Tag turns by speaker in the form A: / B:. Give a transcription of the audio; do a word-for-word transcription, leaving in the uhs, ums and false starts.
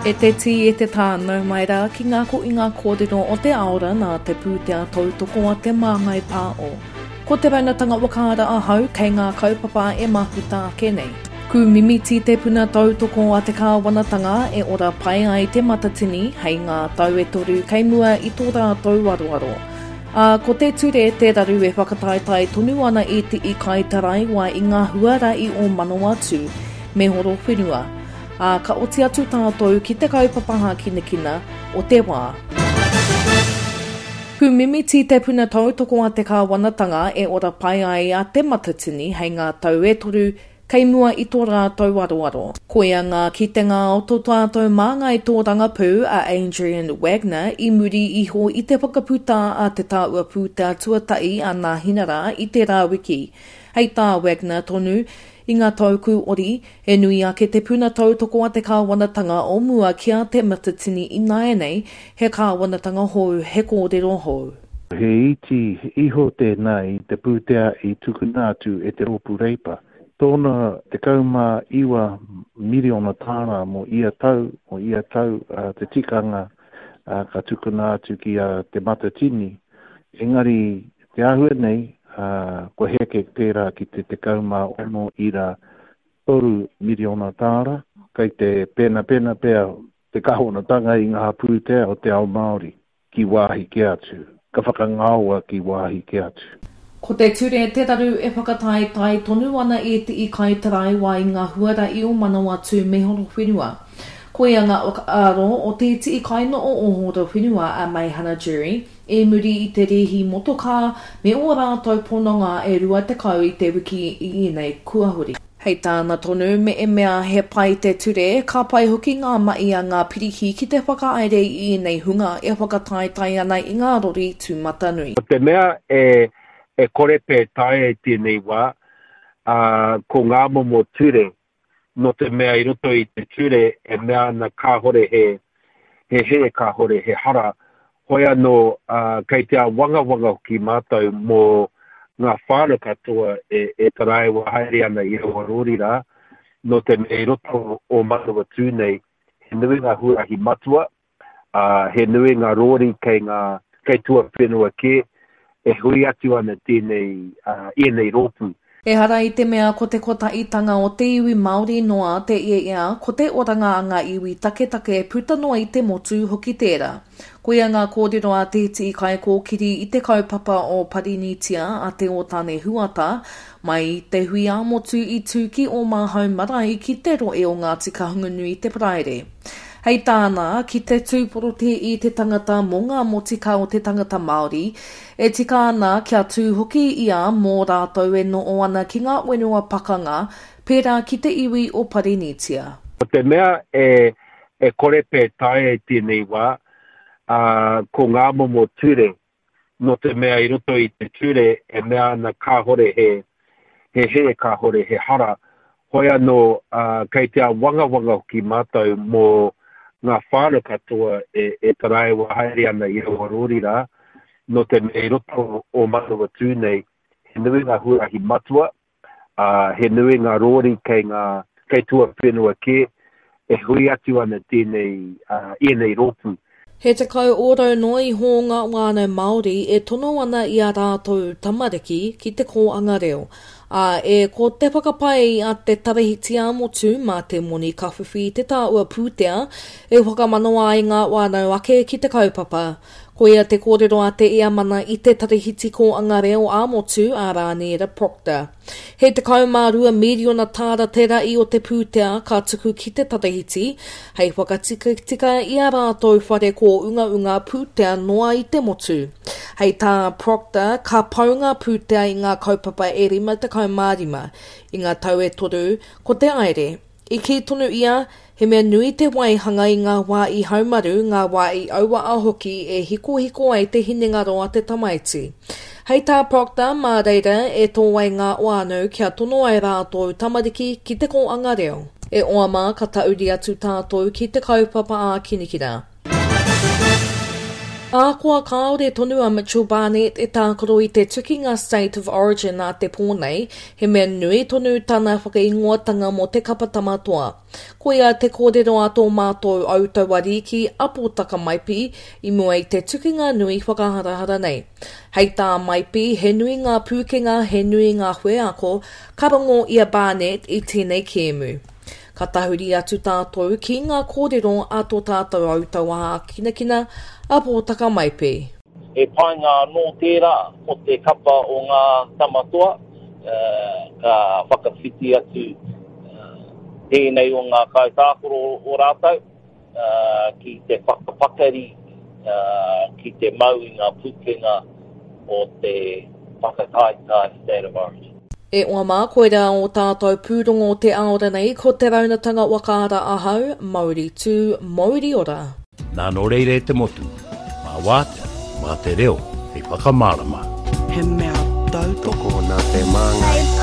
A: E te ti e te tānau mai rā ki ngā ko i ngā kōrero o te aora nā te pūtea tautoko a te māngai pā o. Ko te rainatanga wakaara ahau kei ngā kaupapa e mahuta ake nei. Ku mimiti te puna tautoko a te kāwanatanga e ora pai ai te matatini hei ngā tau e toru kei mua i tō rātou waroaro. A ko te ture te raru e whakataitai tonu ana i te i kai tarai wa i ngā huarai o Manawatu me horo whenua. A ka oti atu tātou ki te kaupapaha kinakina o te wā. Ku mimiti te puna tautoko a te kāwanatanga e ora pai ai a te matatini hei ngā tau e toru kei mua i tō rātou aroaro. Koia ngā kitenga o tō tātou māngai tō rangapū a Adrian Wagner i muri iho i te whakaputa a te tāua pūtea tuatai a ngā hinara i te rāwiki. Hei tā Wagner tonu, i ngā tauku ori, e nui ake te puna tautoko a te kāwanatanga o mua kia te matatini i nāia nei, he kāwanatanga hou, he kōrero hou.
B: He iti iho tēnei te pūtea i tukunātu e te ropu reipa. Tōna te kauma iwa miriona tāna mo ia tau, mo ia tau uh, te tikanga uh, ka tukunātu ki uh, te matatini. Engari te ahua nei, Uh, ko heke pērā ki te te kauma ono ira toru miriona tāra, kei te pena pena pēr te kahonatanga i ngā pūtea o te ao Māori ki wāhi ke atu, ka whakangaua ki wāhi ke atu.
A: Ko te ture te raru e whakatai tai tonu ana e te i kai tarai wā i ngā huara i o Manawatu me horo whenua. Koia ngā aro o te iti i kai no o horo whenua a Maihana Jury, e muri i te rehi motoka me o rātou pononga e rua te kau i te wiki i nei kuahuri. Hei tāna tonu me e mea he pai te ture, ka pai hoki ngā mai a ngā pirihi ki te whakaaere i nei hunga e whakatai tai ana i ngā rori tū matanui.
C: O te mea e, e kore pē tae e tēnei wā, uh, ko ngā momo ture, no te mea i roto i te ture e mea na kāhore he, he he kāhore he hara, hoia no uh, kei te wanga wanga ki mātou mō ngā whāna katoa e, e tarai wa haere ana i roa rōrira, no te mea i roto o Manawatu nei, he nui ngā hurahi matua, uh, he nui ngā rōri kei ngā kei tua whenua ke, e hui atu ana tēnei uh, i nei rōpu.
A: E hara i te mea ko te kota i tanga o te iwi Māori noa te ia ia, ko te oranga anga iwi take take puta noa i te motu hoki tērā. Koia ngā kōrero a te iti i kai kōkiri i te kaupapa o Parinitia a te o tāne huata, mai te hui a motu i tūki o māhau marahi ki te roe o Ngāti Kahungunu i te praere. Hei tāna, ki te tūporote i te tangata mō ngā motika o te tangata Māori, e tika ana kia tū hoki ia mō rātou e no o ana ki ngā wenua pakanga, pērā ki te iwi o Parinitia.
C: O te mea e, e kore pē tae e tēnei wā, uh, ko ngā momo ture, no te mea i roto i te ture e mea na kāhore he, he he kāhore he hara, hoia no uh, kei te wanga wanga ki mātou mō ngā whāna katoa e, e tarai wa haere ana i roa rōrira, no te mea i roto o Manawatu nei, he nui ngā hurahi matua, uh, he nui ngā rōri kei ngā kei tua whenua ke, e hui atu ana tēnei uh, i nei rōpu.
A: He te kau oro no i hō ngā wānau Māori e tono ana i a rātou tamariki ki te kōanga reo. A e ko te whakapai a te tarehiti a motu mā te moni kawhiwhi te tāua pūtea e whakamanoa i ngā wānau ake ki te kaupapa. Koia te kōrero a te ea mana i te tarehiti ko anga reo a motu a Rānera Proctor. He te kaumārua miriona tāra tera i o te pūtea ka tuku ki te tarehiti, hei whakatika tika i a rātou whare ko unga unga pūtea noa i te motu. Hei tā Proctor ka paunga pūtea i ngā kaupapa e rima te kaumārima, i ngā tau e toru ko te aere. I ki tonu ia, he mea nui te waihanga i ngā wā i haumaru, ngā wā i aua a hoki e hiko hiko ai te hinengaro a te tamaiti. Hei tā Proctor, mā reira e tō wai ngā wānau kia tono ai rātou tamariki ki te kōanga reo. E oa mā ka tauri atu tātou ki te kaupapa a Kinikira. A kua kaore tonu a Mitchell Barnett e tākoro i te tukinga State of Origin a te pōnei, he mea nui tonu tana whakaingoatanga mo te kapatamatua. Ko ia te kōrero a tō mātou autau ariki apo taka maipi i mua i te tukinga nui whakaharahara nei. Hei tā maipi, he nui ngā pūkenga, he nui ngā hue ako, karango ia Barnett i tēnei kēmu. Ka tahuri atu tātou ki ngā kōrero a tō tātou autau a kinakina a pōtaka maipi.
D: E pai ngā nō tērā o te kapa o ngā tamatua, uh, ka whakawhiti atu uh, tēnei o ngā kaitākoro o rātau, uh, ki te whakapakari, uh, ki te mau i ngā pukenga o te whakataitai State of Origin.
A: E oa mā koera o tātou pūrongo te aora nei ko te raunatanga wakaara ahau, Māori tū, Māori ora.
E: Nā no reire te motu, mā wātea, mā te reo, hei whakamārama.
F: He mea tautoko
G: nā te manga.